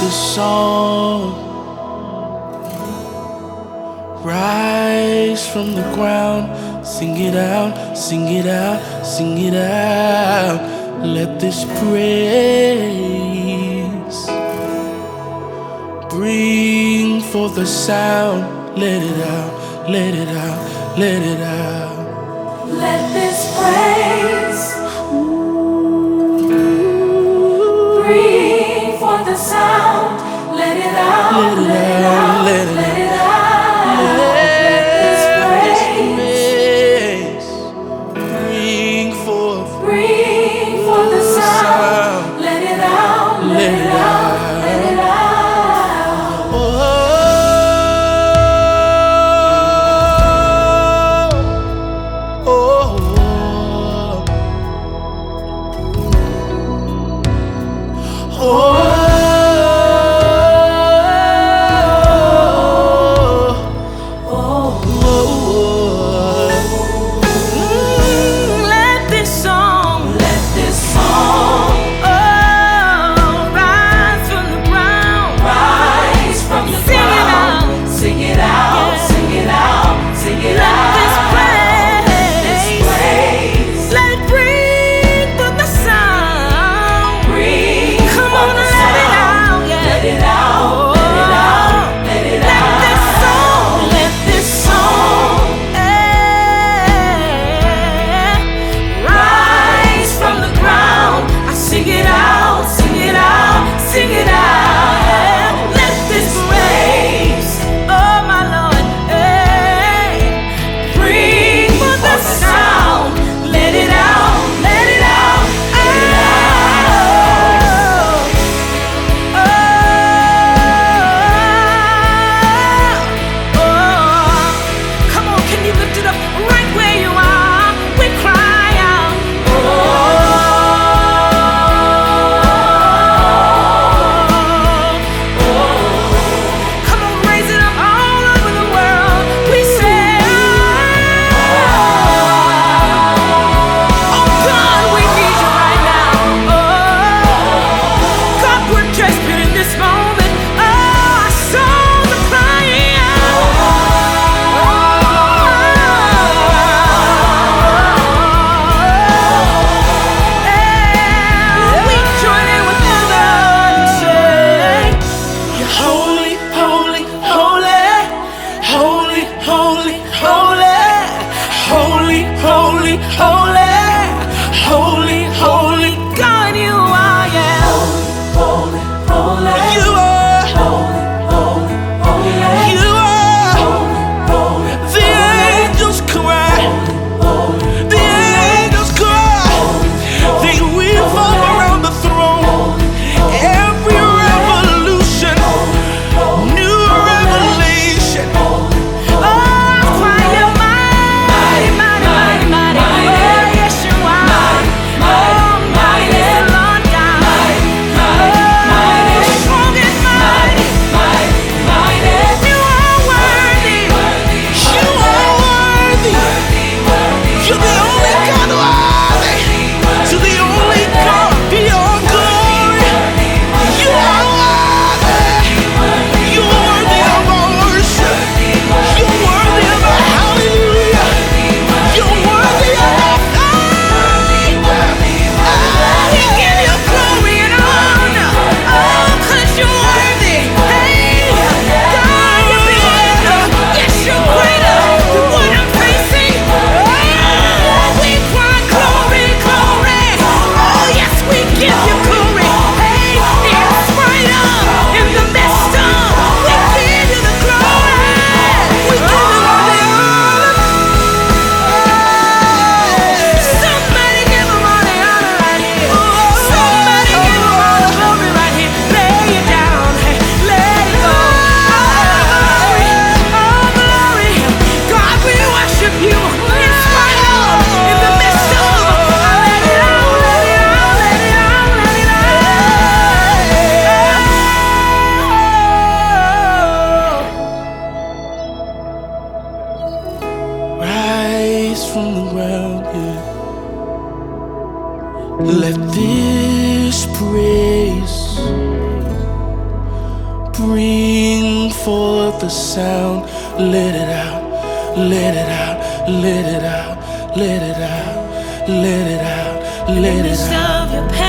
this song rise from the ground. Sing it out, sing it out, sing it out. Let this praise bring forth the sound. Let it out, let it out, let it out. Let this praise bring forth the sound. Let it out, let it out, let it out. Let this praise bring forth the sound. Let it out, let it out, let it out, let it out, let it out, let it out.